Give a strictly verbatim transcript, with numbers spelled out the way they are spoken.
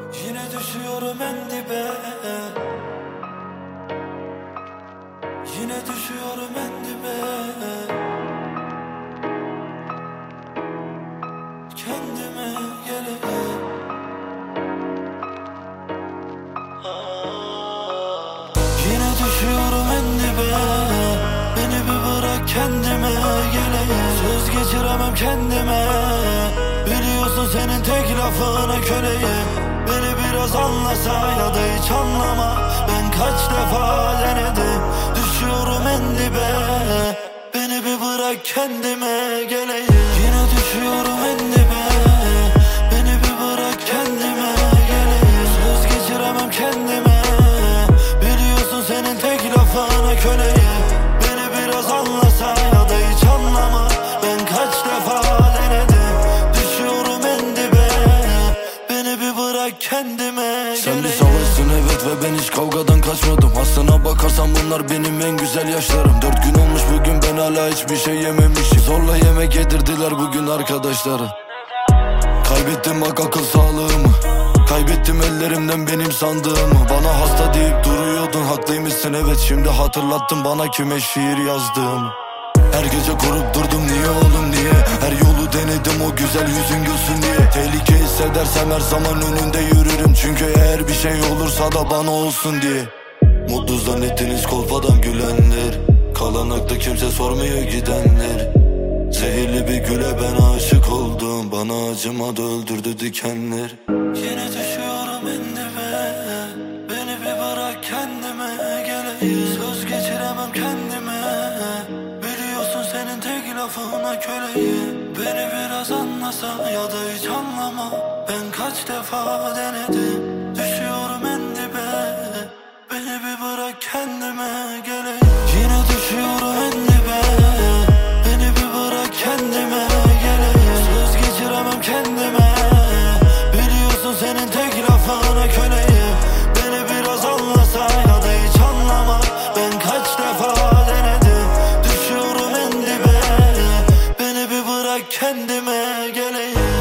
Yine düşüyorum en dibe. Yine düşüyorum en dibe. Kendime geleyim. Yine düşüyorum en dibe. Beni bir bırak kendime geleyim. Söz geçiremem kendime. Biliyorsun senin tek lafına köleyim. Beni biraz anlasa ya da hiç anlama. Ben kaç defa denedim. Düşüyorum en dibe. Beni bir bırak kendime geleyim. Yine düşüyorum en dibe. Beni bir bırak kendime geleyim. Söz geçiremem kendime. Biliyorsun senin tek lafına köleyim. Beni biraz anlasa ya da hiç anlama. Ben kaç defa denedim. Düşüyorum en dibe. Beni bir bırak kendime Sen geleyim. bir savaşsın evet ve ben hiç kavgadan kaçmadım. Aslına bakarsan bunlar benim en güzel yaşlarım. Dört gün olmuş bugün ben hala hiçbir şey yememişim. Zorla yemek yedirdiler bugün arkadaşlarım. Kaybettim bak akıl sağlığımı. Kaybettim ellerimden benim sandığımı. Bana hasta deyip duruyordun, haklıymışsın evet. Şimdi hatırlattın bana kime şiir yazdığımı. Her gece kurup durdum niye oğlum niye. Her yolu denedim o güzel yüzün gülsün diye. Tehlike hissedersem her zaman önünde yürürüm. Çünkü eğer bir şey olursa da bana olsun diye. Mutlu zannettiniz kolpadan gülenler. Kalan akta kimse sormuyor gidenler. Zehirli bir güle ben aşık oldum. Bana acımadı öldürdü dikenler. Yine düşüyorum en dibe. Beni bir bırak kendime geleyim. Söz geçiremem kendime. Biliyorsun senin tek lafına köleyim. Beni biraz anlasa ya da hiç anlama. Ben kaç defa denedim. Düşüyorum en dibe. Beni bir bırak kendime geleyim. Yine düşüyorum en dibe. Beni bir bırak kendime geleyim. Söz geçiremem kendime. Biliyorsun senin tek lafına köleyim. Beni biraz anlasa ya da hiç anlama. Ben kaç defa denedim. Düşüyorum en dibe. Beni bir bırak kendime geleyim.